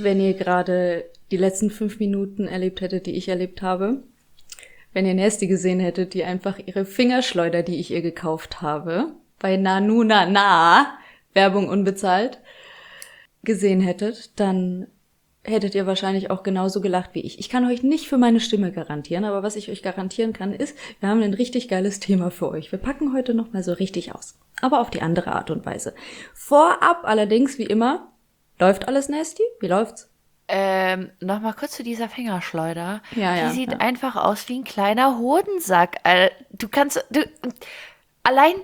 wenn ihr gerade die letzten 5 Minuten erlebt hättet, die ich erlebt habe. Wenn ihr Nasty gesehen hättet, die einfach ihre Fingerschleuder, die ich ihr gekauft habe, bei Nanu Na, Werbung unbezahlt, gesehen hättet, dann hättet ihr wahrscheinlich auch genauso gelacht wie ich. Ich kann euch nicht für meine Stimme garantieren, aber was ich euch garantieren kann, ist, wir haben ein richtig geiles Thema für euch. Wir packen heute nochmal so richtig aus. Aber auf die andere Art und Weise. Vorab allerdings, wie immer, läuft alles Nasty? Wie läuft's? Nochmal kurz zu dieser Fingerschleuder. Ja, Die ja, sieht ja. einfach aus wie ein kleiner Hodensack. Allein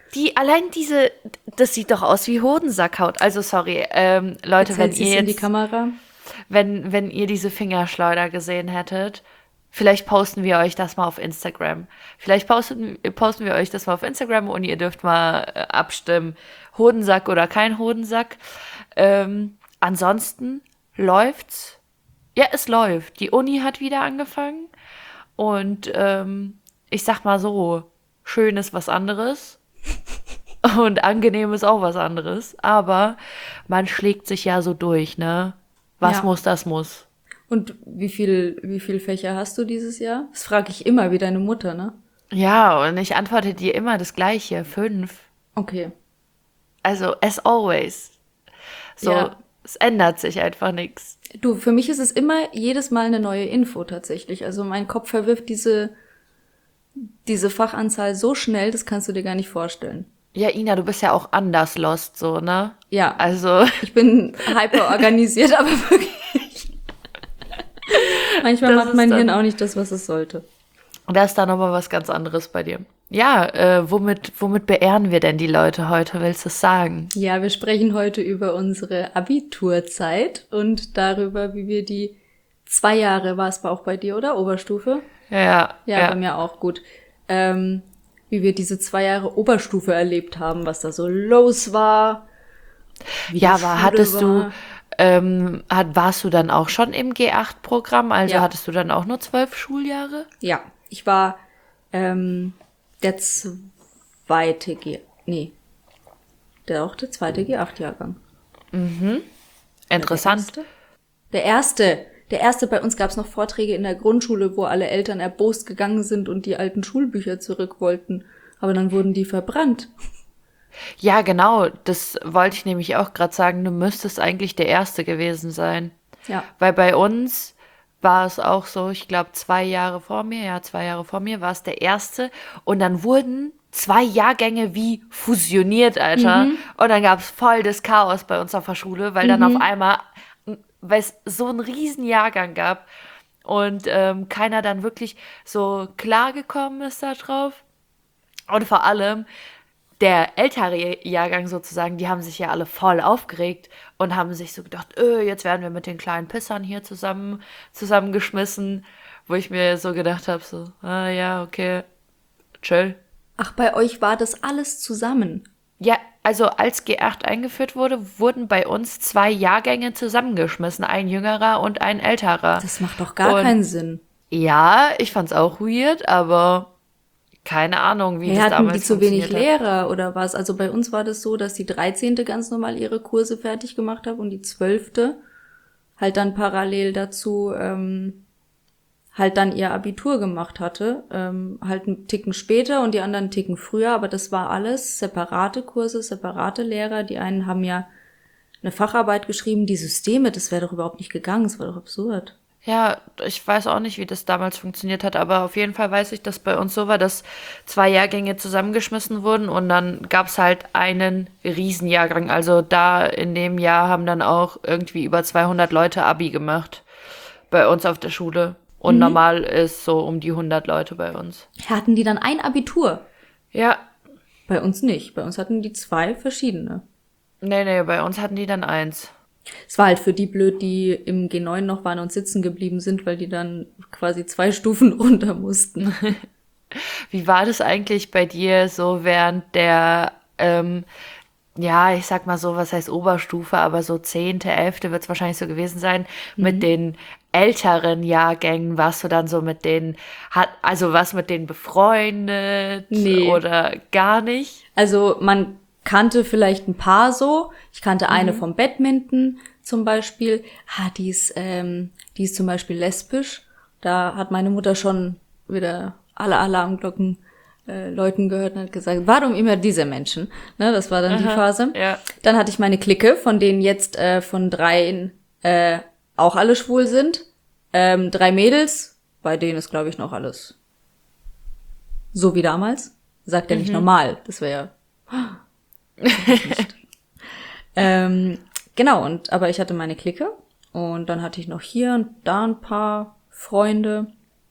das sieht doch aus wie Hodensackhaut. Also sorry, Leute, Jetzt hält sie's in die Kamera. wenn ihr diese Fingerschleuder gesehen hättet, vielleicht posten wir euch das mal auf Instagram. Vielleicht posten wir euch das mal auf Instagram und ihr dürft mal abstimmen, Hodensack oder kein Hodensack. Ansonsten läuft's. Ja, es läuft. Die Uni hat wieder angefangen und ich sag mal so, schön ist was anderes und angenehm ist auch was anderes, aber man schlägt sich ja so durch, ne? Was Ja. muss, das muss. Und wie viel Fächer hast du dieses Jahr? Das frage ich immer wie deine Mutter, ne? Ja, und ich antworte dir immer das Gleiche, 5. Okay. Also, as always. So, Ja. es ändert sich einfach nichts. Du, für mich ist es immer jedes Mal eine neue Info tatsächlich. Also mein Kopf verwirft diese Fachanzahl so schnell, das kannst du dir gar nicht vorstellen. Ja, Ina, du bist ja auch anders lost, so, ne? Ja, Also, ich bin hyper organisiert, aber wirklich. Manchmal Das macht ist mein dann- Hirn auch nicht das, was es sollte. da ist da nochmal was ganz anderes bei dir. Ja, womit beehren wir denn die Leute heute? Willst du es sagen? Ja, wir sprechen heute über unsere Abiturzeit und darüber, wie wir die 2 Jahre, war es auch bei dir, oder? Oberstufe? Ja, Ja, bei mir auch, gut. Wie wir diese 2 Jahre Oberstufe erlebt haben, was da so los war. Wie Ja, die aber Schule hattest war. warst du dann auch schon im G8-Programm? Also Ja. hattest du dann auch nur 12 Schuljahre? Ja, ich war der zweite der zweite G8-Jahrgang. Interessant. Der erste. Der erste, bei uns gab es noch Vorträge in der Grundschule, wo alle Eltern erbost gegangen sind und die alten Schulbücher zurück wollten. Aber dann wurden die verbrannt. Ja, genau. Das wollte ich nämlich auch gerade sagen. Du müsstest eigentlich der Erste gewesen sein. Ja. Weil bei uns war es auch so, ich glaube 2 Jahre vor mir war es der Erste. Und dann wurden 2 Jahrgänge wie fusioniert, Alter. Und dann gab es voll das Chaos bei uns auf der Schule, weil dann auf einmal, weil es so einen riesen Jahrgang gab und keiner dann wirklich so klargekommen ist da drauf. Und vor allem der ältere Jahrgang sozusagen, die haben sich ja alle voll aufgeregt und haben sich so gedacht, jetzt werden wir mit den kleinen Pissern hier zusammengeschmissen, wo ich mir so gedacht habe, so, ja, okay, chill. Ach, bei euch war das alles zusammen. Ja, also als G8 eingeführt wurde, wurden bei uns 2 Jahrgänge zusammengeschmissen, ein jüngerer und ein älterer. Das macht doch gar Und keinen Sinn. ja, ich fand's auch weird, aber keine Ahnung, wie das Hatten damals die zu wenig funktioniert hat. Lehrer oder was? Also bei uns war das so, dass die 13. ganz normal ihre Kurse fertig gemacht hat und die 12. halt dann parallel dazu halt dann ihr Abitur gemacht hatte. Halt einen Ticken später und die anderen einen Ticken früher, aber das war alles separate Kurse, separate Lehrer. Die einen haben ja eine Facharbeit geschrieben, die Systeme, das wäre doch überhaupt nicht gegangen, das war doch absurd. Ja, ich weiß auch nicht, wie das damals funktioniert hat, aber auf jeden Fall weiß ich, dass bei uns so war, dass 2 Jahrgänge zusammengeschmissen wurden und dann gab's halt einen Riesenjahrgang. Also da in dem Jahr haben dann auch irgendwie über 200 Leute Abi gemacht bei uns auf der Schule. Und normal ist so um die 100 Leute bei uns. Hatten die dann ein Abitur? Ja, Bei uns nicht. Bei uns hatten die 2 verschiedene. nee, bei uns hatten die dann 1. Es war halt für die blöd, die im G9 noch waren und sitzen geblieben sind, weil die dann quasi 2 Stufen runter mussten. Wie war das eigentlich bei dir so während der, ja, ich sag mal so, was heißt Oberstufe, aber so 10., 11. wird es wahrscheinlich so gewesen sein, mit den älteren Jahrgängen, warst du dann so mit denen, was mit denen befreundet Nee. oder gar nicht? Also man kannte vielleicht ein paar so. Ich kannte eine vom Badminton zum Beispiel. Die ist zum Beispiel lesbisch. Da hat meine Mutter schon wieder alle Alarmglocken läuten gehört und hat gesagt, warum immer diese Menschen? Ne, das war dann die Phase. Ja. Dann hatte ich meine Clique, von denen jetzt von 3 auch alle schwul sind. 3 Mädels, bei denen ist, glaube ich, noch alles so wie damals. Sagt ja nicht normal, das wäre genau, aber ich hatte meine Clique und dann hatte ich noch hier und da ein paar Freunde.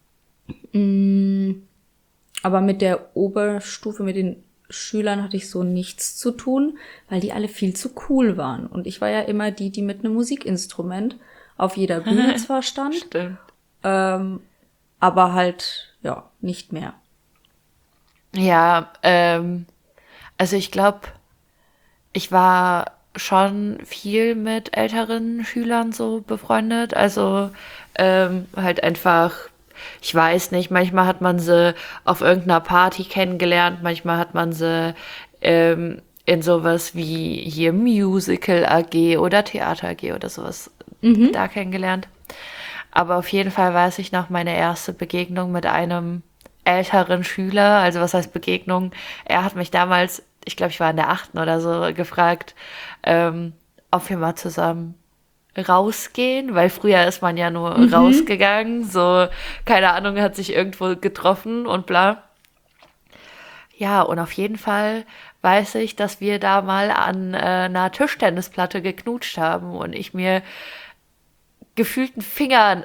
Aber mit der Oberstufe, mit den Schülern hatte ich so nichts zu tun, weil die alle viel zu cool waren. Und ich war ja immer die mit einem Musikinstrument auf jeder Bühne zwar stand, Stimmt. aber halt, ja, nicht mehr. Ja, also ich glaube, ich war schon viel mit älteren Schülern so befreundet. Also halt einfach, ich weiß nicht, manchmal hat man sie auf irgendeiner Party kennengelernt, manchmal hat man sie in sowas wie hier Musical AG oder Theater AG oder sowas da kennengelernt. Aber auf jeden Fall weiß ich noch meine erste Begegnung mit einem älteren Schüler. Also was heißt Begegnung? Er hat mich damals, ich glaube, ich war in der 8. oder so, gefragt, ob wir mal zusammen rausgehen, weil früher ist man ja nur rausgegangen, so, keine Ahnung, hat sich irgendwo getroffen und bla. Ja, und auf jeden Fall weiß ich, dass wir da mal an einer Tischtennisplatte geknutscht haben und ich mir gefühlten Finger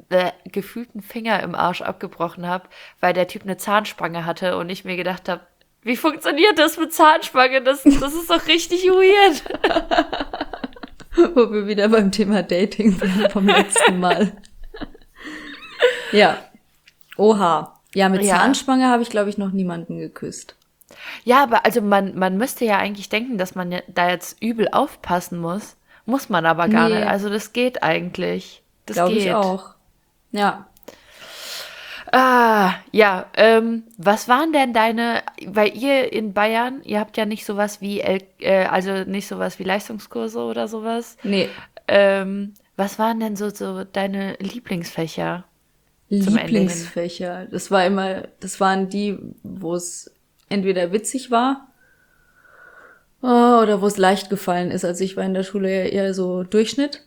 im Arsch abgebrochen habe, weil der Typ eine Zahnspange hatte und ich mir gedacht habe, wie funktioniert das mit Zahnspange? Das ist doch richtig weird. Wo wir wieder beim Thema Dating sind vom letzten Mal. Ja. Oha. Ja, mit Zahnspange habe ich, glaube ich, noch niemanden geküsst. Ja, aber also man müsste ja eigentlich denken, dass man da jetzt übel aufpassen muss. Muss man aber gar nicht. Also das geht eigentlich. Das Glaube geht. ich auch. Ja. Ja, was waren denn weil ihr in Bayern, ihr habt ja nicht sowas wie, also nicht sowas wie Leistungskurse oder sowas. Nee. Was waren denn so deine Lieblingsfächer? Zum Ende hin? Lieblingsfächer. Das waren die, wo es entweder witzig war, oder wo es leicht gefallen ist. Also ich war in der Schule ja eher so Durchschnitt.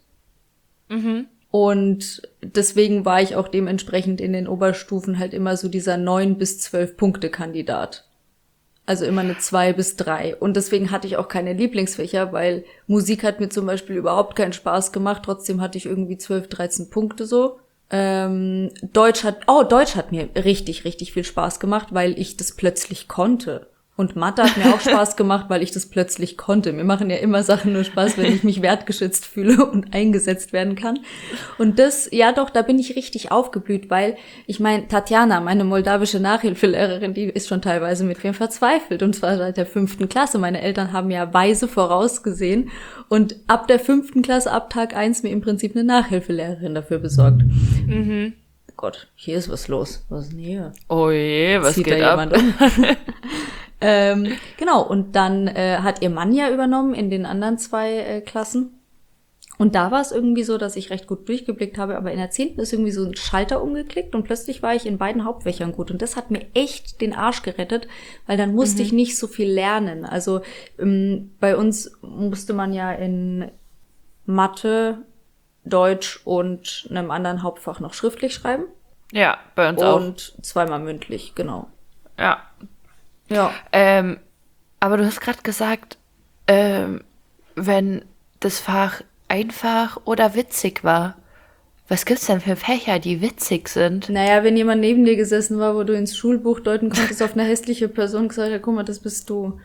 Und deswegen war ich auch dementsprechend in den Oberstufen halt immer so dieser 9 bis 12 Punkte Kandidat. Also immer eine 2 bis 3. Und deswegen hatte ich auch keine Lieblingsfächer, weil Musik hat mir zum Beispiel überhaupt keinen Spaß gemacht. Trotzdem hatte ich irgendwie 12, 13 Punkte so. Deutsch hat mir richtig, richtig viel Spaß gemacht, weil ich das plötzlich konnte. Und Mathe hat mir auch Spaß gemacht, weil ich das plötzlich konnte. Mir machen ja immer Sachen nur Spaß, wenn ich mich wertgeschätzt fühle und eingesetzt werden kann. Und das, ja doch, da bin ich richtig aufgeblüht, weil ich meine, Tatjana, meine moldawische Nachhilfelehrerin, die ist schon teilweise mit mir verzweifelt. Und zwar seit der 5. Klasse. Meine Eltern haben ja weise vorausgesehen und ab der 5. Klasse, ab Tag 1 mir im Prinzip eine Nachhilfelehrerin dafür besorgt. Gott, hier ist was los. Was ist denn hier? Oh je, was Zieht geht da ab? jemand um? Genau, und dann hat ihr Mann ja übernommen in den anderen 2 Klassen. Und da war es irgendwie so, dass ich recht gut durchgeblickt habe, aber in der 10. ist irgendwie so ein Schalter umgeklickt und plötzlich war ich in beiden Hauptfächern gut. Und das hat mir echt den Arsch gerettet, weil dann musste ich nicht so viel lernen. Also bei uns musste man ja in Mathe, Deutsch und einem anderen Hauptfach noch schriftlich schreiben. Ja, bei uns auch. Und 2-mal mündlich, genau. Ja. Ja. Aber du hast gerade gesagt, wenn das Fach einfach oder witzig war. Was gibt's denn für Fächer, die witzig sind? Naja, wenn jemand neben dir gesessen war, wo du ins Schulbuch deuten konntest auf eine hässliche Person, gesagt hat, guck mal, das bist du.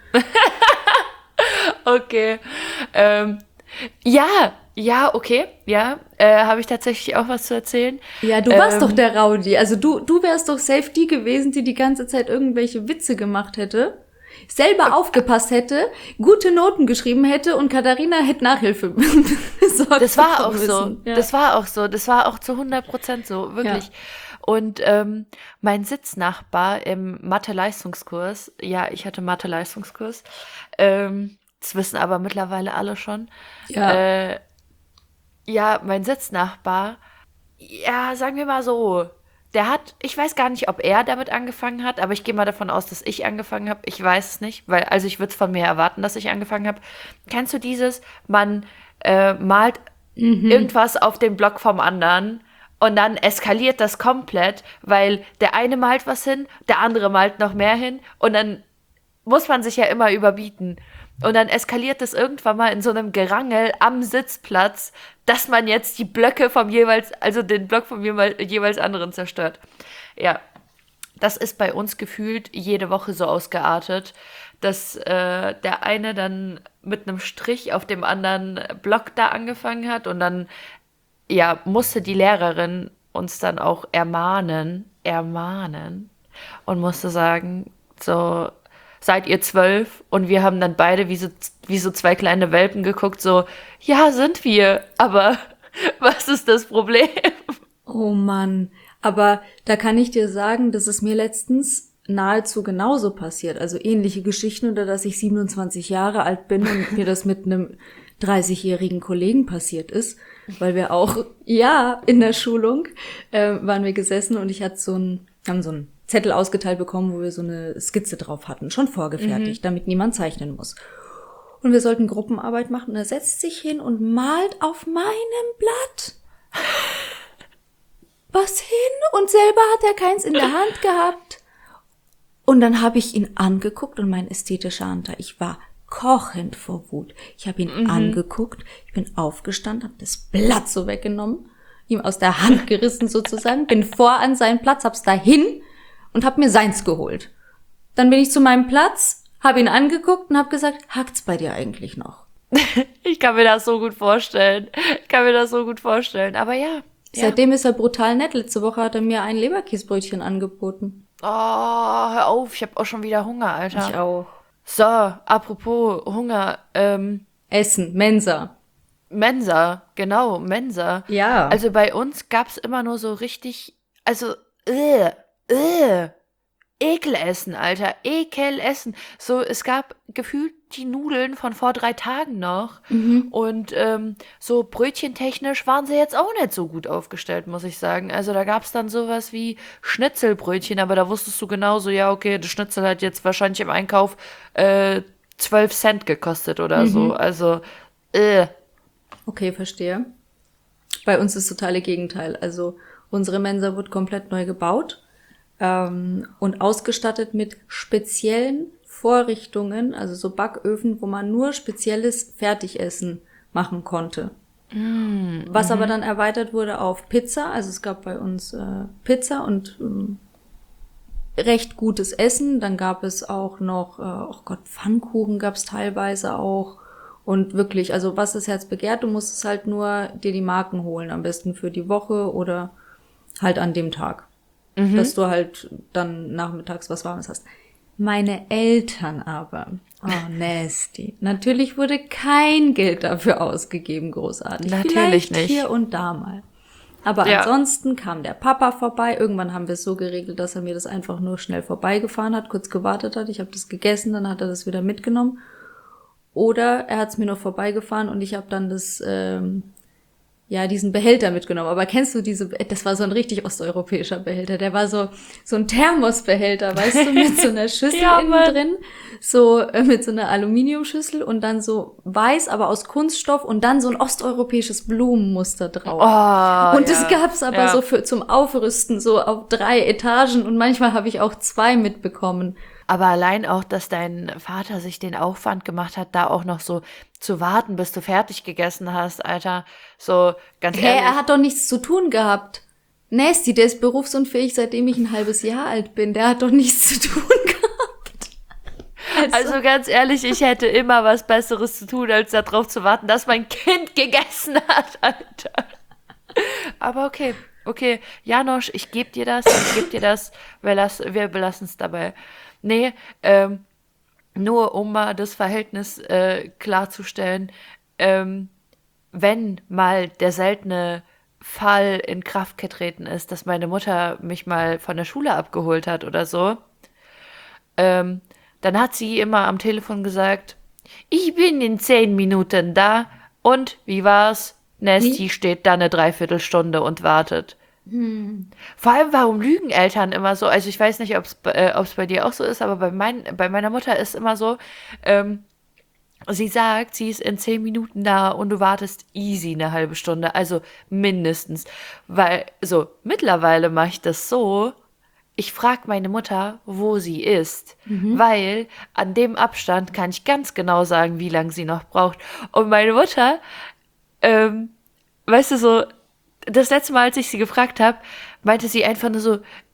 Okay. Ja, okay. Ja, habe ich tatsächlich auch was zu erzählen. Ja, du warst doch der Rowdy. Also du wärst doch safe die gewesen, die ganze Zeit irgendwelche Witze gemacht hätte, selber aufgepasst hätte, gute Noten geschrieben hätte und Katharina hätte Nachhilfe besorgt. Das war auch bekommen so. müssen. Ja. Das war auch so. Das war auch zu 100% so. Wirklich. Ja. Und mein Sitznachbar im Mathe-Leistungskurs, ja, ich hatte Mathe-Leistungskurs, das wissen aber mittlerweile alle schon. Ja. Ja, mein Sitznachbar, ja, sagen wir mal so, der hat, ich weiß gar nicht, ob er damit angefangen hat, aber ich gehe mal davon aus, dass ich angefangen habe. Ich weiß es nicht, weil, also ich würde es von mir erwarten, dass ich angefangen habe. Kennst du dieses, man malt irgendwas auf den Block vom anderen und dann eskaliert das komplett, weil der eine malt was hin, der andere malt noch mehr hin und dann muss man sich ja immer überbieten. Und dann eskaliert es irgendwann mal in so einem Gerangel am Sitzplatz, dass man jetzt die Blöcke vom jeweils, also den Block vom jeweils anderen zerstört. Ja, das ist bei uns gefühlt jede Woche so ausgeartet, dass der eine dann mit einem Strich auf dem anderen Block da angefangen hat und dann, ja, musste die Lehrerin uns dann auch ermahnen und musste sagen, so, seid ihr 12? Und wir haben dann beide wie so zwei kleine Welpen geguckt, so, ja, sind wir, aber was ist das Problem? Oh Mann. Aber da kann ich dir sagen, dass es mir letztens nahezu genauso passiert. Also ähnliche Geschichten, oder dass ich 27 Jahre alt bin und mir das mit einem 30-jährigen Kollegen passiert ist, weil wir auch, ja, in der Schulung waren wir gesessen und ich hatte haben so einen Zettel ausgeteilt bekommen, wo wir so eine Skizze drauf hatten, schon vorgefertigt, damit niemand zeichnen muss. Und wir sollten Gruppenarbeit machen und er setzt sich hin und malt auf meinem Blatt was hin und selber hat er keins in der Hand gehabt. Und dann habe ich ihn angeguckt und mein ästhetischer Anteil, ich war kochend vor Wut. Ich habe ihn angeguckt, ich bin aufgestanden, habe das Blatt so weggenommen, ihm aus der Hand gerissen sozusagen, bin vor an seinen Platz, hab's dahin und hab mir seins geholt. Dann bin ich zu meinem Platz, habe ihn angeguckt und habe gesagt, hackt's bei dir eigentlich noch? Ich kann mir das so gut vorstellen. Aber ja. Seitdem ist er brutal nett. Letzte Woche hat er mir ein Leberkäsebrötchen angeboten. Oh, hör auf, ich habe auch schon wieder Hunger, Alter. Ich auch. So, apropos Hunger, Essen, Mensa. Mensa, genau, Mensa. Ja. Also bei uns gab's immer nur so richtig, also, Ekelessen, Alter, Ekelessen. So, es gab gefühlt die Nudeln von vor 3 Tagen noch. Und so brötchentechnisch waren sie jetzt auch nicht so gut aufgestellt, muss ich sagen. Also da gab's dann sowas wie Schnitzelbrötchen, aber da wusstest du genauso, ja, okay, das Schnitzel hat jetzt wahrscheinlich im Einkauf 12 Cent gekostet oder so. Also, Okay, verstehe. Bei uns ist das totale Gegenteil. Also unsere Mensa wird komplett neu gebaut und ausgestattet mit speziellen Vorrichtungen, also so Backöfen, wo man nur spezielles Fertigessen machen konnte. Was aber dann erweitert wurde auf Pizza. Also es gab bei uns Pizza und recht gutes Essen. Dann gab es auch noch, oh Gott, Pfannkuchen gab es teilweise auch. Und wirklich, also was das Herz begehrt, du musst es halt nur dir die Marken holen, am besten für die Woche oder halt an dem Tag. Dass du halt dann nachmittags was Warmes hast. Meine Eltern aber, oh nasty, natürlich wurde kein Geld dafür ausgegeben, großartig. Natürlich Vielleicht nicht. hier und da mal. Aber Ja. ansonsten kam der Papa vorbei. Irgendwann haben wir es so geregelt, dass er mir das einfach nur schnell vorbeigefahren hat, kurz gewartet hat. Ich habe das gegessen, dann hat er das wieder mitgenommen. Oder er hat es mir noch vorbeigefahren und ich habe dann diesen Behälter mitgenommen. Aber kennst du das war so ein richtig osteuropäischer Behälter. Der war so ein Thermosbehälter, weißt du, mit so einer Schüssel Ja, innen Mann. drin. So mit so einer Aluminiumschüssel und dann so weiß, aber aus Kunststoff und dann so ein osteuropäisches Blumenmuster drauf. Oh, Und das ja. gab's aber Ja. so zum Aufrüsten, so auf 3 Etagen und manchmal habe ich auch 2 mitbekommen. Aber allein auch, dass dein Vater sich den Aufwand gemacht hat, da auch noch so zu warten, bis du fertig gegessen hast, Alter. So, ganz Hä, ehrlich. er hat doch nichts zu tun gehabt. Nasty, der ist berufsunfähig, seitdem ich ein halbes Jahr alt bin. Der hat doch nichts zu tun gehabt. Also ganz ehrlich, ich hätte immer was Besseres zu tun, als darauf zu warten, dass mein Kind gegessen hat, Alter. Aber okay. Janosch, ich geb dir das. Wir belassen es dabei. Nee, nur um mal das Verhältnis klarzustellen, wenn mal der seltene Fall in Kraft getreten ist, dass meine Mutter mich mal von der Schule abgeholt hat oder so, ähm, dann hat sie immer am Telefon gesagt, ich bin in 10 Minuten da und wie war's? Nesti Wie? steht da eine Dreiviertelstunde und wartet. Vor allem, warum lügen Eltern immer so? Also ich weiß nicht, ob's bei dir auch so ist, aber bei meiner Mutter ist immer so, ähm, sie sagt, sie ist in 10 Minuten da und du wartest easy eine halbe Stunde, also mindestens. Weil, so, mittlerweile mache ich das so, ich frage meine Mutter, wo sie ist, weil an dem Abstand kann ich ganz genau sagen, wie lange sie noch braucht. Und meine Mutter, ähm, weißt du so, das letzte Mal, als ich sie gefragt habe, meinte sie einfach nur so,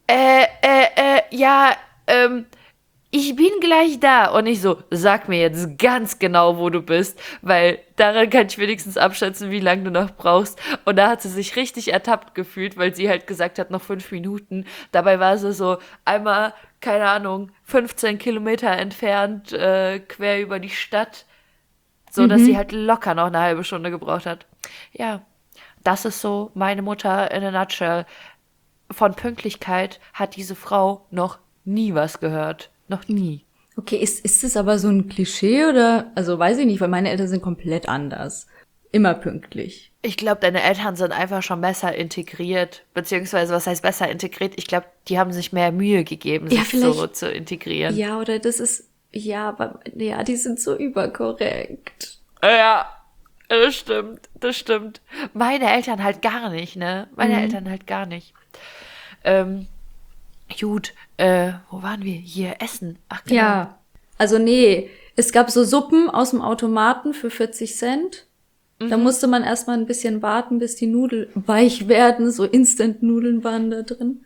ja, ich bin gleich da. Und ich so, sag mir jetzt ganz genau, wo du bist, weil daran kann ich wenigstens abschätzen, wie lange du noch brauchst. Und da hat sie sich richtig ertappt gefühlt, weil sie halt gesagt hat, noch 5 Minuten. Dabei war sie so einmal, keine Ahnung, 15 Kilometer entfernt, quer über die Stadt, so dass sie halt locker noch eine halbe Stunde gebraucht hat. Ja, das ist so meine Mutter in a nutshell. Von Pünktlichkeit hat diese Frau noch nie was gehört. Noch nie. Okay, ist das aber so ein Klischee oder, also weiß ich nicht, weil meine Eltern sind komplett anders. Immer pünktlich. Ich glaube, deine Eltern sind einfach schon besser integriert. Beziehungsweise, was heißt besser integriert? Ich glaube, die haben sich mehr Mühe gegeben, Ja, sich vielleicht. so zu integrieren. Ja, oder das ist, ja, aber, ja, die sind so überkorrekt. Ja, das stimmt, das stimmt. Meine Eltern halt gar nicht, ne? Meine Eltern halt gar nicht. Ähm, gut, wo waren wir? Hier, Essen. Ach, genau. Ja. Also nee, es gab so Suppen aus dem Automaten für 40 Cent. Da musste man erstmal ein bisschen warten, bis die Nudeln weich werden. So Instant-Nudeln waren da drin.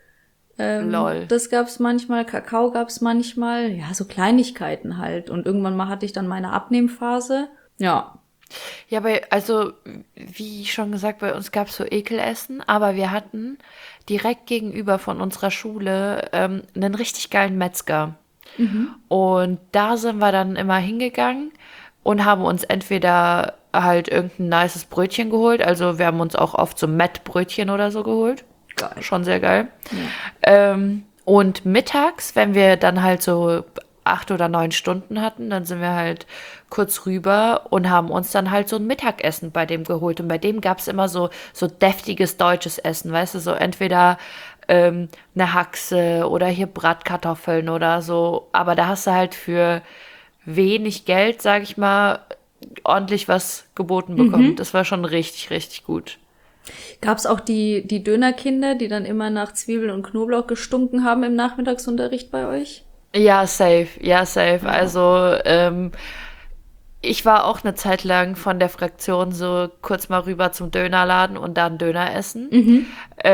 Lol. Das gab's manchmal, Kakao gab's manchmal. Ja, so Kleinigkeiten halt. Und irgendwann mal hatte ich dann meine Abnehmphase. Ja. Ja, also, wie schon gesagt, bei uns gab es so Ekelessen, aber wir hatten direkt gegenüber von unserer Schule einen richtig geilen Metzger. Und da sind wir dann immer hingegangen und haben uns entweder halt irgendein nices Brötchen geholt, also wir haben uns auch oft so Mettbrötchen oder so geholt. Geil. Schon sehr geil. Und mittags, wenn wir dann halt so 8 oder 9 Stunden hatten, dann sind wir halt kurz rüber und haben uns dann halt so ein Mittagessen bei dem geholt. Und bei dem gab's immer so deftiges deutsches Essen, weißt du, so entweder eine Haxe oder hier Bratkartoffeln oder so. Aber da hast du halt für wenig Geld, sag ich mal, ordentlich was geboten bekommen. Das war schon richtig, richtig gut. Gab's auch die Dönerkinder, die dann immer nach Zwiebeln und Knoblauch gestunken haben im Nachmittagsunterricht bei euch? Ja, safe, ja, safe. Also, ich war auch eine Zeit lang von der Fraktion so kurz mal rüber zum Dönerladen und dann Döner essen.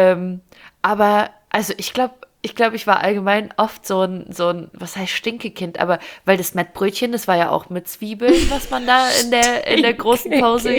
Aber, also ich war allgemein oft was heißt Stinkekind, aber weil das Mettbrötchen, das war ja auch mit Zwiebeln, was man da in der großen Pause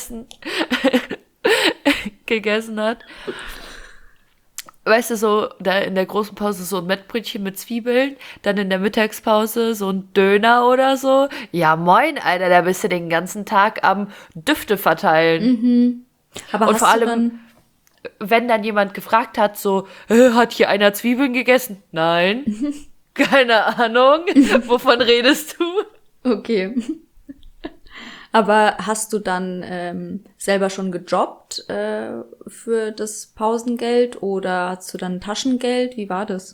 gegessen hat. Weißt du, so da in der großen Pause so ein Mettbrötchen mit Zwiebeln, dann in der Mittagspause so ein Döner oder so. Ja, moin, Alter, da bist du den ganzen Tag am Düfte verteilen. Aber Und hast vor du allem, dann, wenn dann jemand gefragt hat, so, hat hier einer Zwiebeln gegessen? Nein. Keine Ahnung. Wovon redest du? okay. Aber hast du dann selber schon gejobbt für das Pausengeld oder hast du dann Taschengeld? Wie war das?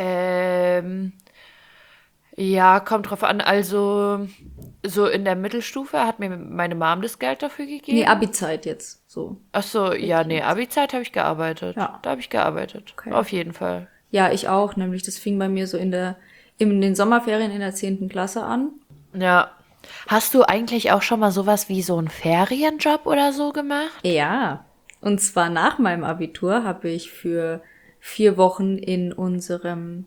Ja, kommt drauf an. Also, so in der Mittelstufe hat mir meine Mom das Geld dafür Nee, gegeben. Abi-Zeit jetzt so. Ach so, ja, nee, Abi-Zeit habe ich gearbeitet. Ja. Da habe ich gearbeitet. Okay. Auf jeden Fall. Ja, ich auch, nämlich das fing bei mir so in den Sommerferien in der 10. Klasse an. Ja. Hast du eigentlich auch schon mal sowas wie so einen Ferienjob oder so gemacht? Ja, und zwar nach meinem Abitur habe ich für 4 Wochen in unserem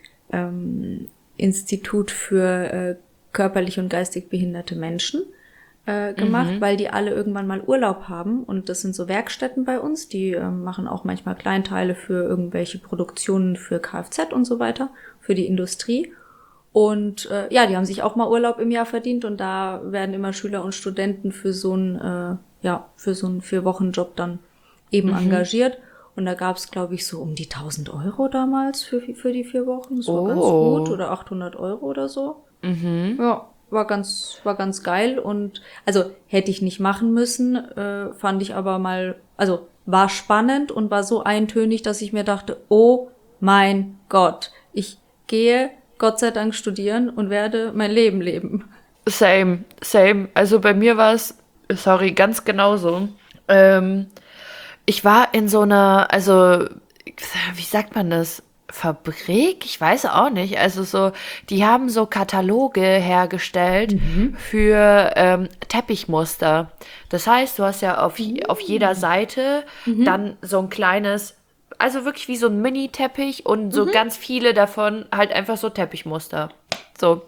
Institut für körperlich und geistig behinderte Menschen gemacht, weil die alle irgendwann mal Urlaub haben. Und das sind so Werkstätten bei uns, die machen auch manchmal Kleinteile für irgendwelche Produktionen für Kfz und so weiter, für die Industrie. Und ja, die haben sich auch mal Urlaub im Jahr verdient und da werden immer Schüler und Studenten für so einen 4-Wochen-Job dann eben engagiert. Und da gab es, glaube ich, so um die 1.000 Euro damals für die 4 Wochen. Das war ganz gut. Oder 800 Euro oder so. Ja, war ganz geil. Und also hätte ich nicht machen müssen, fand ich aber mal, also war spannend und war so eintönig, dass ich mir dachte, oh mein Gott, ich gehe Gott sei Dank studieren und werde mein Leben leben. Same. Also bei mir war es, sorry, ganz genauso. Ich war in so einer, also, wie sagt man das? Fabrik? Ich weiß auch nicht. Also so, die haben so Kataloge hergestellt für Teppichmuster. Das heißt, du hast ja auf jeder Seite dann so ein kleines, also wirklich wie so ein Mini-Teppich und so ganz viele davon halt einfach so Teppichmuster. So.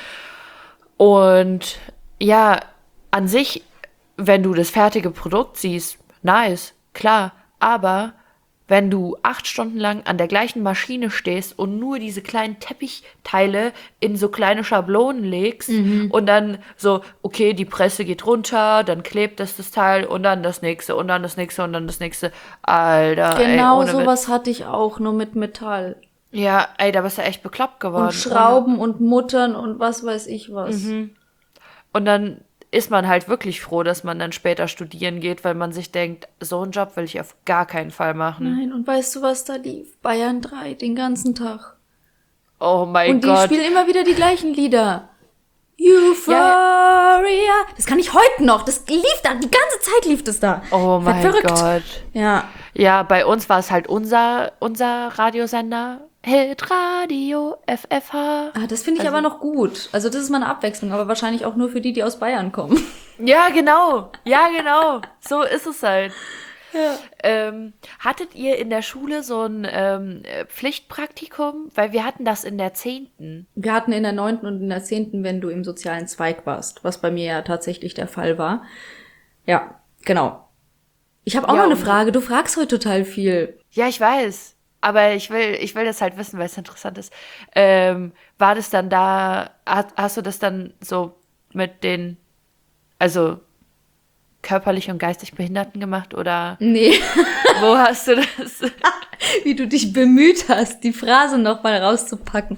Und ja, an sich, wenn du das fertige Produkt siehst, nice, klar, aber wenn du 8 Stunden lang an der gleichen Maschine stehst und nur diese kleinen Teppichteile in so kleine Schablonen legst und dann so, okay, die Presse geht runter, dann klebt das Teil und dann das nächste und dann das nächste und dann das nächste. Alter, Genau ohne sowas hatte ich auch, nur mit Metall. Ja, da bist du echt bekloppt geworden. Und Schrauben und Muttern und was weiß ich was. Und dann ist man halt wirklich froh, dass man dann später studieren geht, weil man sich denkt, so einen Job will ich auf gar keinen Fall machen. Nein, und weißt du, was da lief? Bayern 3, den ganzen Tag. Oh mein Und die Gott. spielen immer wieder die gleichen Lieder. Euphoria. Das kann ich heute noch. Das lief da. Die ganze Zeit lief das da. Oh mein Verrückt. Gott. Ja. Ja, bei uns war es halt unser Radiosender. Hitradio FFH. Das finde ich aber noch gut. Also das ist mal eine Abwechslung, aber wahrscheinlich auch nur für die aus Bayern kommen. Ja, genau. So ist es halt. Ja. Hattet ihr in der Schule so ein Pflichtpraktikum? Weil wir hatten das in der 10. Wir hatten in der 9. und in der 10., wenn du im sozialen Zweig warst, was bei mir ja tatsächlich der Fall war. Ja, genau. Ich habe auch noch eine Frage. Du fragst heute total viel. Ja, ich weiß. Aber ich will das halt wissen, weil es interessant ist. War das dann da, hast du das dann so mit den, also körperlich und geistig Behinderten gemacht oder? Nee. Wo hast du das? Wie du dich bemüht hast, die Phrase noch mal rauszupacken.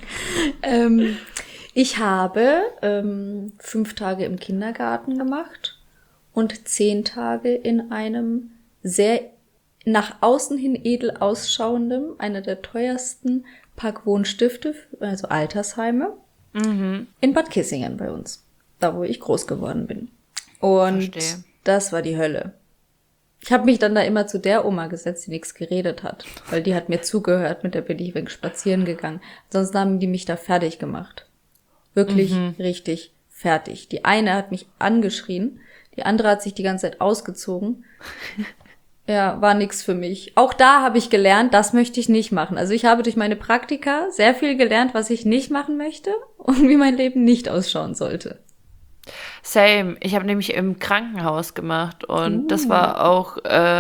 Ich habe 5 Tage im Kindergarten gemacht und 10 Tage in einem sehr nach außen hin edel ausschauendem, einer der teuersten Parkwohnstifte, also Altersheime, in Bad Kissingen bei uns. Da, wo ich groß geworden bin. Und Verstehe. Das war die Hölle. Ich habe mich dann da immer zu der Oma gesetzt, die nichts geredet hat. Weil die hat mir zugehört, mit der bin ich weg spazieren gegangen. Sonst haben die mich da fertig gemacht. Wirklich richtig fertig. Die eine hat mich angeschrien, die andere hat sich die ganze Zeit ausgezogen. Ja, war nix für mich. Auch da habe ich gelernt, das möchte ich nicht machen. Also ich habe durch meine Praktika sehr viel gelernt, was ich nicht machen möchte und wie mein Leben nicht ausschauen sollte. Same. Ich habe nämlich im Krankenhaus gemacht und das war auch,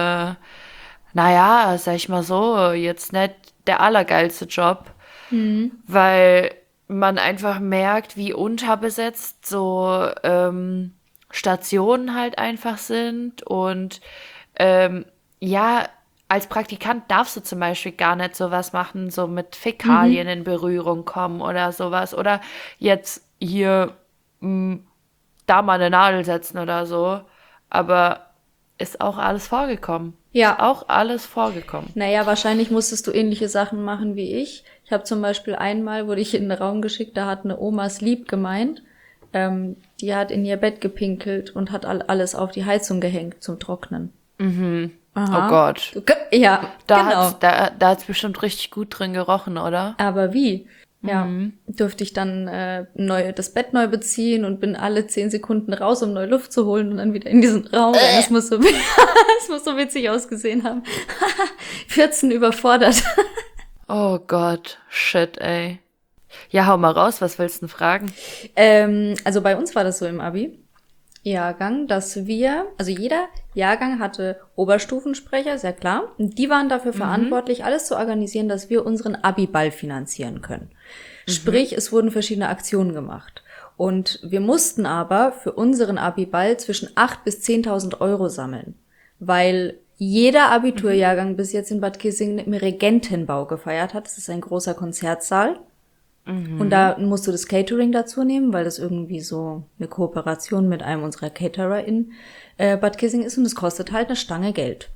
naja, sag ich mal so, jetzt nicht der allergeilste Job, weil man einfach merkt, wie unterbesetzt so Stationen halt einfach sind und ja, als Praktikant darfst du zum Beispiel gar nicht sowas machen, so mit Fäkalien in Berührung kommen oder sowas. Oder jetzt hier da mal eine Nadel setzen oder so. Aber ist auch alles vorgekommen. Ja. Ist auch alles vorgekommen. Naja, wahrscheinlich musstest du ähnliche Sachen machen wie ich. Ich habe zum Beispiel einmal, wurde ich in den Raum geschickt, da hat eine Omas lieb gemeint. Die hat in ihr Bett gepinkelt und hat alles auf die Heizung gehängt zum Trocknen. Aha. Oh Gott. Ja, genau. Da hat's bestimmt richtig gut drin gerochen, oder? Aber wie? Ja, durfte ich dann das Bett neu beziehen und bin alle 10 Sekunden raus, um neue Luft zu holen und dann wieder in diesen Raum. Das muss so witzig ausgesehen haben. 14 überfordert. Oh Gott, shit, ey. Ja, hau mal raus, was willst du denn fragen? Also bei uns war das so im Abi-Jahrgang, dass also jeder Jahrgang hatte Oberstufensprecher, sehr klar. Und die waren dafür verantwortlich, alles zu organisieren, dass wir unseren Abi-Ball finanzieren können. Sprich, es wurden verschiedene Aktionen gemacht. Und wir mussten aber für unseren Abi-Ball zwischen 8.000 bis 10.000 Euro sammeln. Weil jeder Abiturjahrgang bis jetzt in Bad Kissingen im Regentenbau gefeiert hat. Das ist ein großer Konzertsaal. Und da musst du das Catering dazu nehmen, weil das irgendwie so eine Kooperation mit einem unserer Caterer in Bad Kissingen ist. Und es kostet halt eine Stange Geld.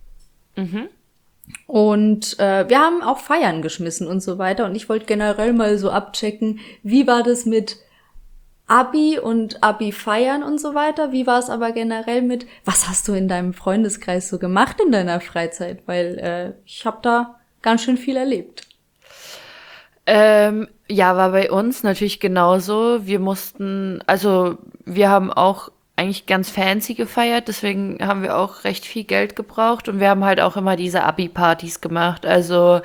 Und wir haben auch Feiern geschmissen und so weiter. Und ich wollte generell mal so abchecken, wie war das mit Abi und Abi feiern und so weiter. Wie war es aber generell mit, was hast du in deinem Freundeskreis so gemacht in deiner Freizeit? Weil ich habe da ganz schön viel erlebt. Ja, war bei uns natürlich genauso. Wir haben auch eigentlich ganz fancy gefeiert, deswegen haben wir auch recht viel Geld gebraucht und wir haben halt auch immer diese Abi-Partys gemacht. Also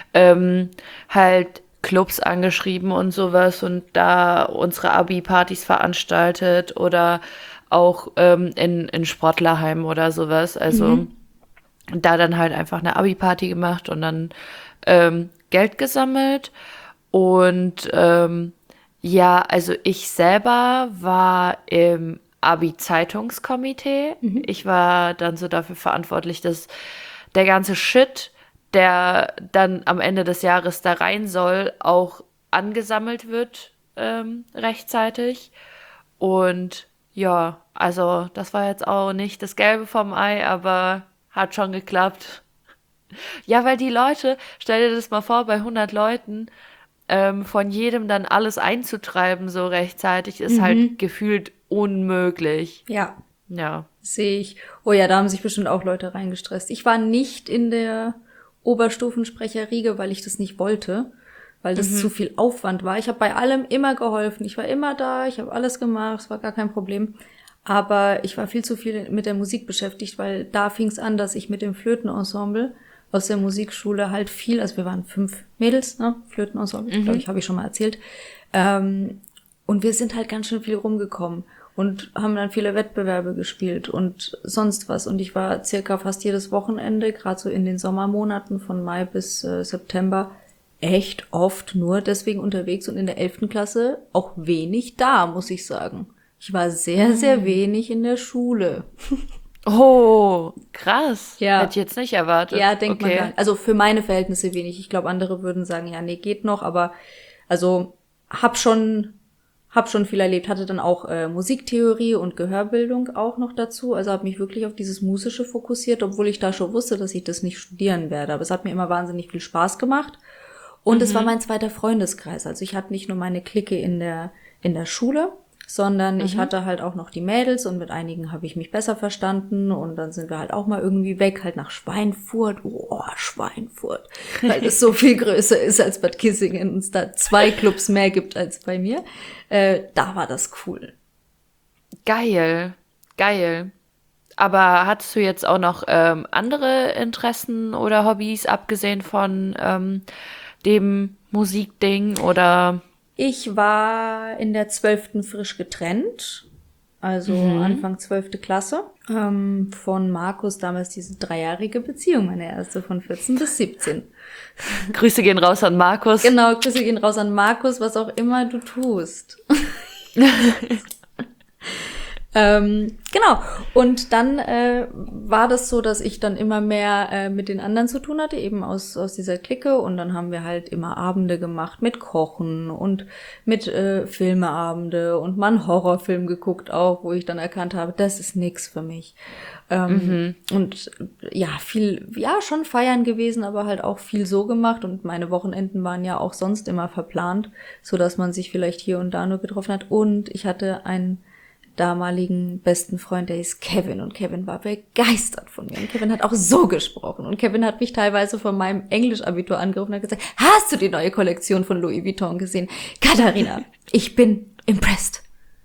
halt Clubs angeschrieben und sowas und da unsere Abi-Partys veranstaltet oder auch in Sportlerheim oder sowas. Also da dann halt einfach eine Abi-Party gemacht und dann Geld gesammelt. Und ja, also ich selber war im Abi-Zeitungskomitee. Ich war dann so dafür verantwortlich, dass der ganze Shit, der dann am Ende des Jahres da rein soll, auch angesammelt wird rechtzeitig. Und ja, also das war jetzt auch nicht das Gelbe vom Ei, aber hat schon geklappt. Ja, weil die Leute, stell dir das mal vor, bei 100 Leuten, von jedem dann alles einzutreiben so rechtzeitig, ist halt gefühlt unmöglich. Ja, Ja. sehe ich. Oh ja, da haben sich bestimmt auch Leute reingestresst. Ich war nicht in der Oberstufensprecherriege, weil ich das nicht wollte, weil das zu viel Aufwand war. Ich habe bei allem immer geholfen. Ich war immer da, ich habe alles gemacht, es war gar kein Problem. Aber ich war viel zu viel mit der Musik beschäftigt, weil da fing es an, dass ich mit dem Flötenensemble aus der Musikschule halt viel, also wir waren 5 Mädels, ne, Flötenensemble, glaube ich, habe ich schon mal erzählt. Und wir sind halt ganz schön viel rumgekommen und haben dann viele Wettbewerbe gespielt und sonst was. Und ich war circa fast jedes Wochenende, gerade so in den Sommermonaten von Mai bis September, echt oft nur deswegen unterwegs und in der 11. Klasse auch wenig da, muss ich sagen. Ich war sehr, sehr wenig in der Schule. Oh, krass. Ja. Hätte ich jetzt nicht erwartet. Ja, denkt man Okay. gar nicht. Also für meine Verhältnisse wenig. Ich glaube, andere würden sagen, ja, nee, geht noch, aber also hab schon viel erlebt. Hatte dann auch Musiktheorie und Gehörbildung auch noch dazu. Also habe mich wirklich auf dieses Musische fokussiert, obwohl ich da schon wusste, dass ich das nicht studieren werde. Aber es hat mir immer wahnsinnig viel Spaß gemacht. Und es war mein zweiter Freundeskreis. Also ich hatte nicht nur meine Clique in der Schule, sondern ich hatte halt auch noch die Mädels und mit einigen habe ich mich besser verstanden und dann sind wir halt auch mal irgendwie weg, halt nach Schweinfurt. Oh, Schweinfurt. Weil das so viel größer ist als Bad Kissingen und es da 2 Clubs mehr gibt als bei mir. Da war das cool. Geil. Geil. Aber hattest du jetzt auch noch andere Interessen oder Hobbys, abgesehen von dem Musikding oder? Ich war in der 12. frisch getrennt, also Anfang 12. Klasse, von Markus, damals diese 3-jährige Beziehung, meine erste von 14 bis 17. Grüße gehen raus an Markus. Genau, Grüße gehen raus an Markus, was auch immer du tust. Genau. Und dann war das so, dass ich dann immer mehr mit den anderen zu tun hatte, eben aus dieser Clique. Und dann haben wir halt immer Abende gemacht mit Kochen und mit Filmeabende und mal einen Horrorfilm geguckt auch, wo ich dann erkannt habe, das ist nix für mich. Und ja, schon feiern gewesen, aber halt auch viel so gemacht. Und meine Wochenenden waren ja auch sonst immer verplant, so dass man sich vielleicht hier und da nur getroffen hat. Und ich hatte einen damaligen besten Freund, der hieß Kevin, und Kevin war begeistert von mir und Kevin hat auch so gesprochen und Kevin hat mich teilweise von meinem Englisch-Abitur angerufen und hat gesagt, hast du die neue Kollektion von Louis Vuitton gesehen? Katharina, ich bin impressed.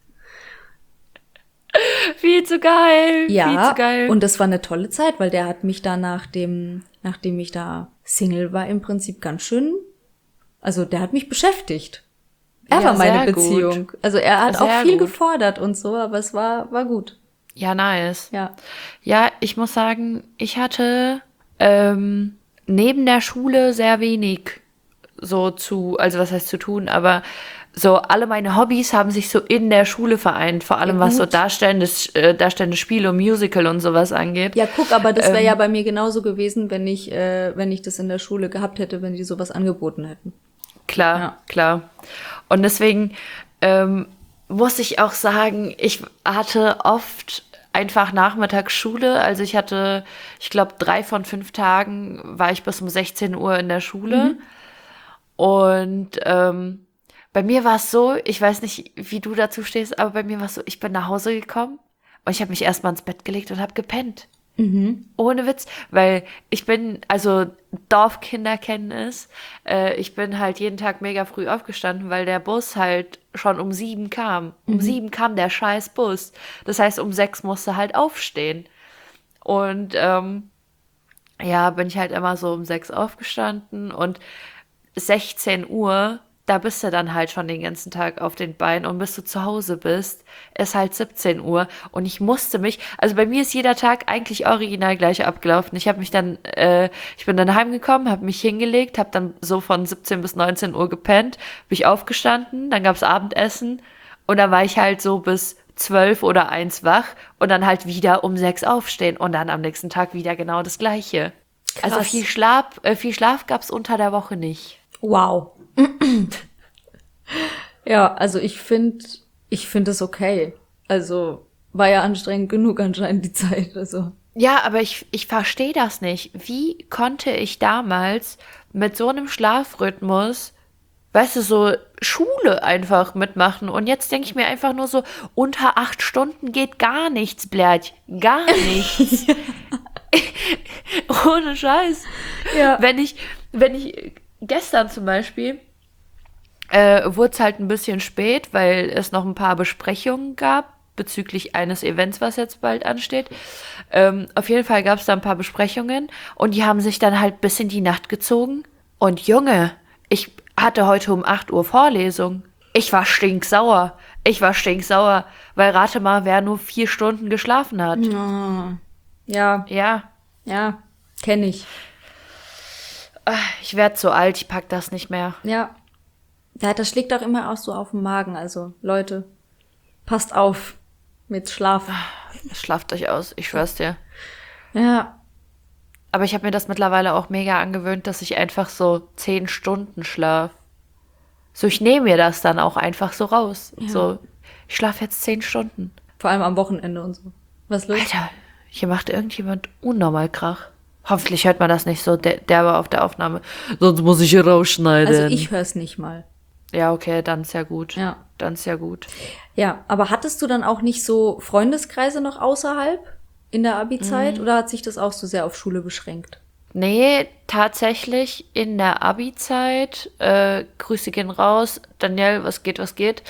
Viel zu geil. Ja, viel zu geil. Und das war eine tolle Zeit, weil der hat mich da nachdem ich da Single war, im Prinzip ganz schön, also der hat mich beschäftigt. Er war meine Beziehung. Gut. Also er hat auch viel gefordert und so, aber es war gut. Ja, nice. Ja. Ja, ich muss sagen, ich hatte neben der Schule sehr wenig also was heißt zu tun, aber so alle meine Hobbys haben sich so in der Schule vereint, vor allem was so darstellendes Spiel und Musical und sowas angeht. Ja, guck, aber das wäre ja bei mir genauso gewesen, wenn ich das in der Schule gehabt hätte, wenn die sowas angeboten hätten. Klar. Und deswegen muss ich auch sagen, ich hatte oft einfach Nachmittagsschule. Also ich hatte, ich glaube, 3 von 5 Tagen war ich bis um 16 Uhr in der Schule. Und bei mir war es so, ich weiß nicht, wie du dazu stehst, aber bei mir war es so, ich bin nach Hause gekommen und ich habe mich erstmal ins Bett gelegt und habe gepennt. Ohne Witz, weil ich bin, also Dorfkinder kennen es, ich bin halt jeden Tag mega früh aufgestanden, weil der Bus halt schon um 7 kam. Um 7 kam der scheiß Bus. Das heißt, um 6 musste halt aufstehen. Und ja, bin ich halt immer so um 6 aufgestanden und 16 Uhr, da bist du dann halt schon den ganzen Tag auf den Beinen und bis du zu Hause bist, ist halt 17 Uhr und ich musste mich, also bei mir ist jeder Tag eigentlich original gleich abgelaufen. Ich bin dann heimgekommen, habe mich hingelegt, habe dann so von 17 bis 19 Uhr gepennt, bin ich aufgestanden, dann gab's Abendessen und dann war ich halt so bis 12 oder 1 wach und dann halt wieder um 6 aufstehen und dann am nächsten Tag wieder genau das Gleiche. Krass. Also viel Schlaf gab's unter der Woche nicht. Wow. Ja, also ich finde es okay. Also war ja anstrengend genug anscheinend die Zeit. Also. Ja, aber ich verstehe das nicht. Wie konnte ich damals mit so einem Schlafrhythmus, weißt du, so Schule einfach mitmachen? Und jetzt denke ich mir einfach nur so, unter 8 Stunden geht gar nichts, Blärch. Gar nichts. Ohne Scheiß. Ja. Wenn ich gestern zum Beispiel wurde es halt ein bisschen spät, weil es noch ein paar Besprechungen gab bezüglich eines Events, was jetzt bald ansteht. Auf jeden Fall gab es da ein paar Besprechungen und die haben sich dann halt bis in die Nacht gezogen. Und Junge, ich hatte heute um 8 Uhr Vorlesung. Ich war stinksauer, weil rate mal, wer nur 4 Stunden geschlafen hat. Ja, Ja, kenne ich. ich werde so alt, ich pack das nicht mehr. Ja. Ja, das schlägt auch immer auch so auf den Magen. Also, Leute, passt auf mit Schlaf. Schlaft euch aus, ich schwör's dir. Ja. Aber ich habe mir das mittlerweile auch mega angewöhnt, dass ich einfach so 10 Stunden schlaf. So, ich nehme mir das dann auch einfach so raus. Ja. So, ich schlafe jetzt 10 Stunden. Vor allem am Wochenende und so. Was los? Alter, hier macht irgendjemand unnormal Krach. Hoffentlich hört man das nicht so derbe auf der Aufnahme. Sonst muss ich hier rausschneiden. Also ich höre es nicht mal. Ja, okay, dann ist ja gut. Ja. Dann ist ja gut. Ja, aber hattest du dann auch nicht so Freundeskreise noch außerhalb in der Abi-Zeit? Oder hat sich das auch so sehr auf Schule beschränkt? Nee, tatsächlich in der Abi-Zeit, Grüße gehen raus, Daniel, was geht,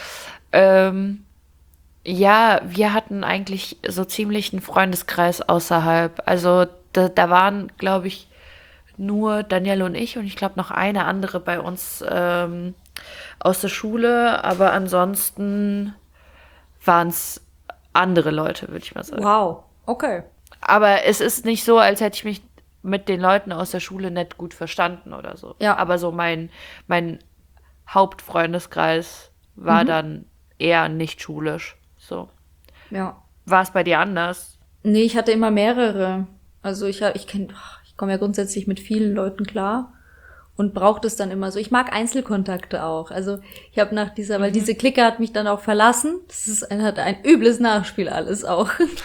ja, wir hatten eigentlich so ziemlich einen Freundeskreis außerhalb, also da waren, glaube ich, nur Daniel und ich glaube noch eine andere bei uns aus der Schule, aber ansonsten waren es andere Leute, würde ich mal sagen. Wow, okay. Aber es ist nicht so, als hätte ich mich mit den Leuten aus der Schule nicht gut verstanden oder so. Ja. Aber so mein Hauptfreundeskreis war dann eher nicht schulisch. So. Ja. War es bei dir anders? Nee, ich hatte immer mehrere. Also ich komme ja grundsätzlich mit vielen Leuten klar und brauche das dann immer so. Ich mag Einzelkontakte auch. Also ich habe nach dieser, weil diese Clique hat mich dann auch verlassen. Hat ein übles Nachspiel alles auch.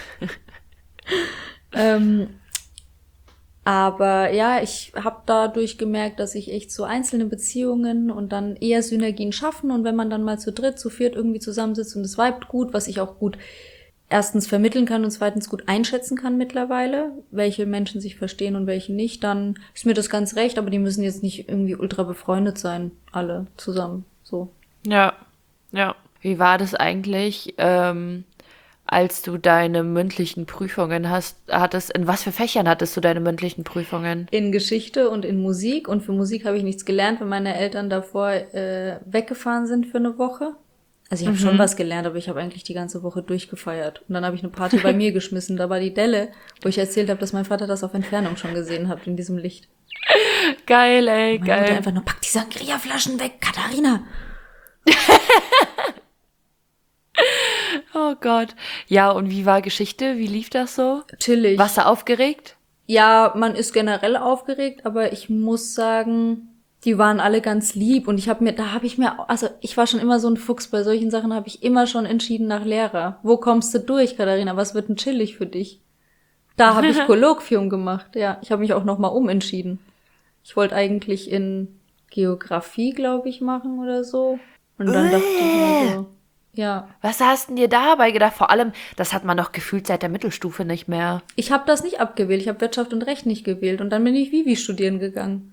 Aber ja, ich habe dadurch gemerkt, dass ich echt so einzelne Beziehungen und dann eher Synergien schaffen. Und wenn man dann mal zu dritt, zu viert irgendwie zusammensitzt und es vibet gut, was ich auch gut erstens vermitteln kann und zweitens gut einschätzen kann mittlerweile, welche Menschen sich verstehen und welche nicht, dann ist mir das ganz recht, aber die müssen jetzt nicht irgendwie ultra befreundet sein, alle zusammen, so. Ja. Wie war das eigentlich, als du deine mündlichen Prüfungen hattest? In was für Fächern hattest du deine mündlichen Prüfungen? In Geschichte und in Musik, und für Musik habe ich nichts gelernt, weil meine Eltern davor weggefahren sind für eine Woche. Also ich habe schon was gelernt, aber ich habe eigentlich die ganze Woche durchgefeiert. Und dann habe ich eine Party bei mir geschmissen. Da war die Delle, wo ich erzählt habe, dass mein Vater das auf Entfernung schon gesehen hat, in diesem Licht. Geil, ey, Meine Mutter einfach nur, pack die Sangria-Flaschen weg, Katharina. Oh Gott. Ja, und wie war Geschichte? Wie lief das so? Chillig. Warst du aufgeregt? Ja, man ist generell aufgeregt, aber ich muss sagen, die waren alle ganz lieb und ich war schon immer so ein Fuchs, bei solchen Sachen habe ich immer schon entschieden nach Lehrer. Wo kommst du durch, Katharina? Was wird denn chillig für dich? Da habe ich Kolloquium gemacht, ja. Ich habe mich auch nochmal umentschieden. Ich wollte eigentlich in Geografie, glaube ich, machen oder so. Und dann dachte ich mir so, ja. Was hast denn dir dabei gedacht? Vor allem, das hat man doch gefühlt seit der Mittelstufe nicht mehr. Ich habe das nicht abgewählt, ich habe Wirtschaft und Recht nicht gewählt und dann bin ich Vivi studieren gegangen.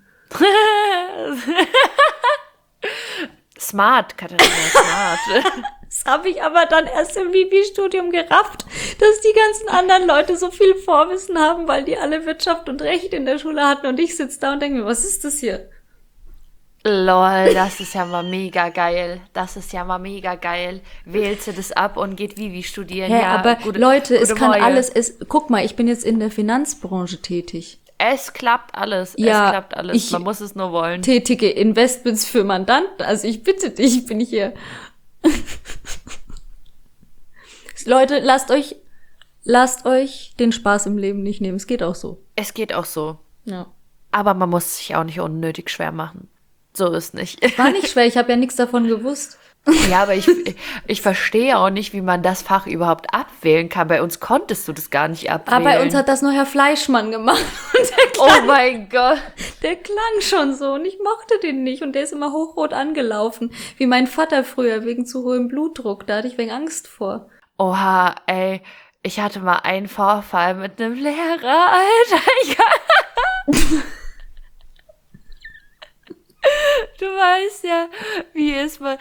Smart, Katharina, smart. Das habe ich aber dann erst im Vivi-Studium gerafft, dass die ganzen anderen Leute so viel Vorwissen haben, weil die alle Wirtschaft und Recht in der Schule hatten und ich sitze da und denke mir, was ist das hier? Lol, das ist ja mal mega geil. Das ist ja mal mega geil. Wählt sie das ab und geht Vivi studieren. Hä, Ja, aber Leute, es kann Morgen. alles, guck mal, ich bin jetzt in der Finanzbranche tätig. Es klappt alles. Ja, es klappt alles. Man muss es nur wollen. Tätige Investments für Mandanten, also ich bitte dich, ich bin hier. Leute, lasst euch den Spaß im Leben nicht nehmen, es geht auch so. Es geht auch so. Ja. Aber man muss sich auch nicht unnötig schwer machen. So ist nicht. War nicht schwer, ich habe ja nichts davon gewusst. Ja, aber ich verstehe auch nicht, wie man das Fach überhaupt abwählen kann. Bei uns konntest du das gar nicht abwählen. Aber bei uns hat das nur Herr Fleischmann gemacht. Und oh mein Gott. der klang schon so und ich mochte den nicht. Und der ist immer hochrot angelaufen. Wie mein Vater früher wegen zu hohem Blutdruck. Da hatte ich wegen Angst vor. Oha, ey. Ich hatte mal einen Vorfall mit einem Lehrer, Alter. Du weißt ja, wie ist man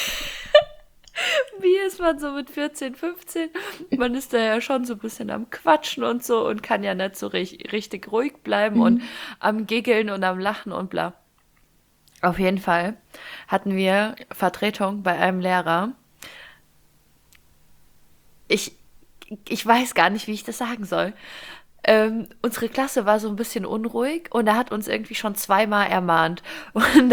so mit 14, 15? Man ist da ja schon so ein bisschen am Quatschen und so und kann ja nicht so richtig ruhig bleiben und am Giggeln und am Lachen und bla. Auf jeden Fall hatten wir Vertretung bei einem Lehrer. Ich weiß gar nicht, wie ich das sagen soll. Unsere Klasse war so ein bisschen unruhig und er hat uns irgendwie schon 2-mal ermahnt. Und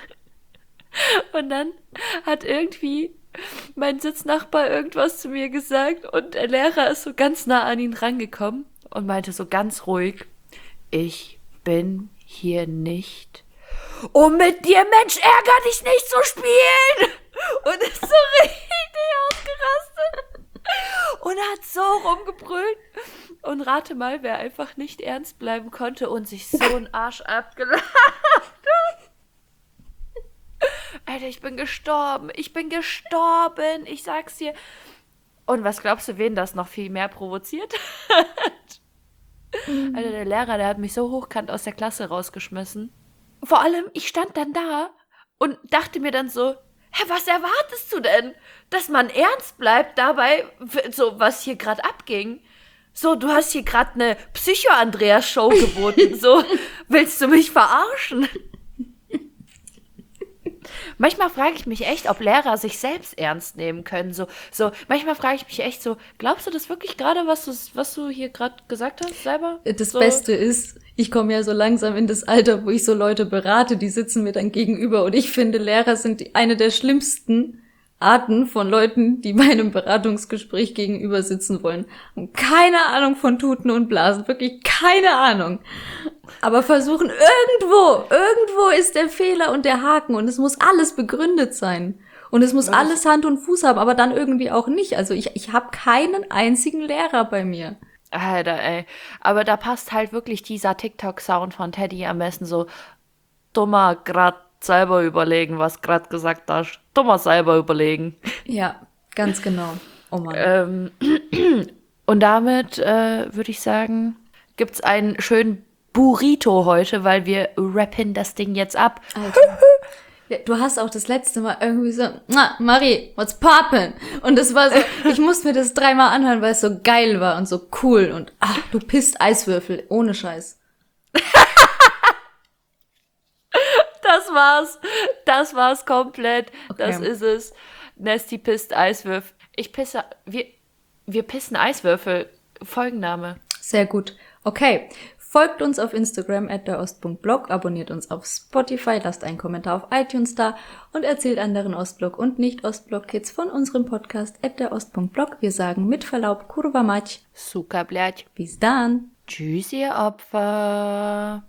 dann hat irgendwie mein Sitznachbar irgendwas zu mir gesagt und der Lehrer ist so ganz nah an ihn rangekommen und meinte so ganz ruhig, ich bin hier nicht, um mit dir, Mensch, ärger dich nicht zu spielen. Und ist so richtig ausgerastet und hat so rumgebrüllt. Und rate mal, wer einfach nicht ernst bleiben konnte und sich so einen Arsch abgelacht hat. Alter, ich bin gestorben. Ich sag's dir. Und was glaubst du, wen das noch viel mehr provoziert hat? Alter, der Lehrer, der hat mich so hochkant aus der Klasse rausgeschmissen. Vor allem, ich stand dann da und dachte mir dann so, hä, was erwartest du denn? Dass man ernst bleibt dabei, so was hier gerade abging. So, du hast hier gerade eine Psycho-Andreas-Show geboten. So, willst du mich verarschen? Manchmal frage ich mich echt, ob Lehrer sich selbst ernst nehmen können. So, manchmal frage ich mich echt so, glaubst du das wirklich gerade, was du hier gerade gesagt hast, selber? Das so. Beste ist, ich komme ja so langsam in das Alter, wo ich so Leute berate, die sitzen mir dann gegenüber. Und ich finde, Lehrer sind eine der schlimmsten Arten von Leuten, die bei einem Beratungsgespräch gegenüber sitzen wollen. Und keine Ahnung von Tuten und Blasen, wirklich keine Ahnung. Aber versuchen irgendwo ist der Fehler und der Haken und es muss alles begründet sein. Und es muss alles Hand und Fuß haben, aber dann irgendwie auch nicht. Also ich habe keinen einzigen Lehrer bei mir. Alter, ey. Aber da passt halt wirklich dieser TikTok-Sound von Teddy am besten so, dummer, grad selber überlegen, was grad gesagt hast. Dummer selber überlegen. Ja, ganz genau. Oh Mann. Und damit würde ich sagen, gibt's einen schönen Burrito heute, weil wir rappen das Ding jetzt ab. Alter. Ja, du hast auch das letzte Mal irgendwie so, Marie, what's poppin'? Und das war so, ich musste mir das 3-mal anhören, weil es so geil war und so cool und du pisst Eiswürfel, ohne Scheiß. Das war's komplett. Okay. Das ist es. Nesty pisst Eiswürfel. Wir pissen Eiswürfel. Folgenname. Sehr gut. Okay. Folgt uns auf Instagram @derOst.blog, abonniert uns auf Spotify, lasst einen Kommentar auf iTunes da und erzählt anderen Ostblock- und Nicht-Ostblock-Kids von unserem Podcast @derOst.blog. Wir sagen mit Verlaub, kurwa mać. Suka, blядь. Bis dann. Tschüss, ihr Opfer.